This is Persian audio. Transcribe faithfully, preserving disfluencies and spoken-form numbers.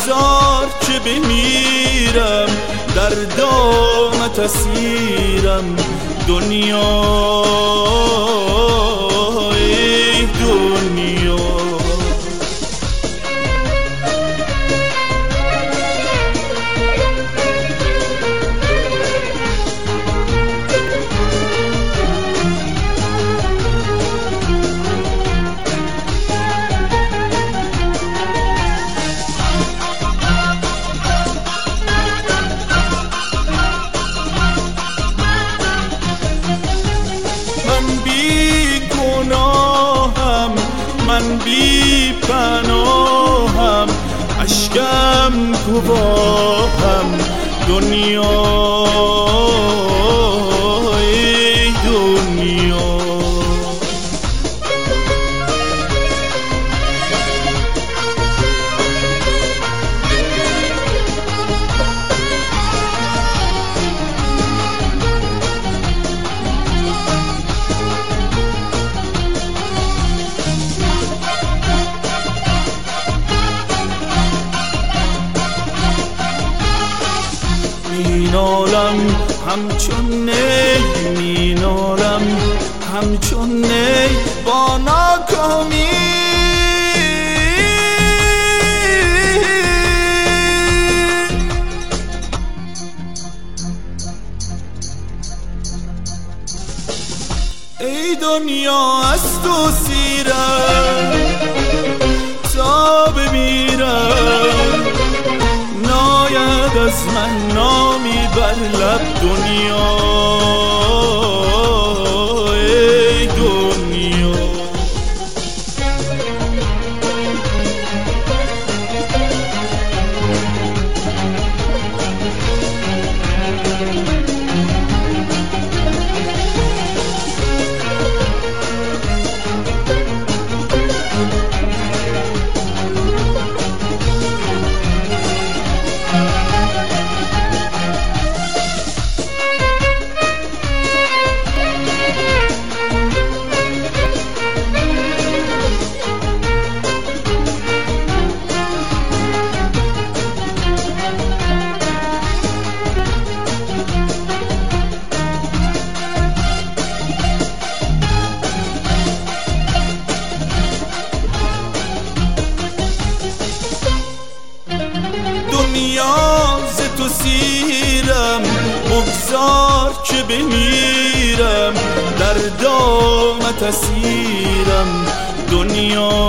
بگذار که بمیرم، در دامت اسیرم دنیا ای دنیا. من بی پناهم، اشکم گواهم دنیا ای دنیا. مینالم همچون نی، مینالم همچون نی با ناکامی. ای دنیا از تو سیرم تا بمیرم، ناید از من نامی بر لب دنیا ای دنیا. دنیا ز تو سیرم، بگذار که بمیرم، در دامت اسیرم دنیا